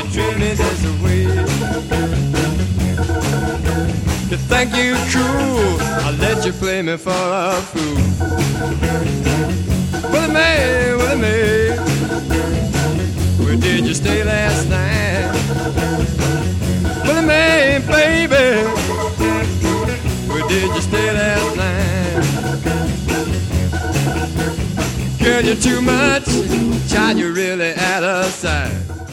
treat me this way. You think you cool, I'll let you play me for a fool. Willie Mae, where did you stay last night? Willie Mae, baby, where did you stay last night? Girl, you're too much, child, you're really out of sight.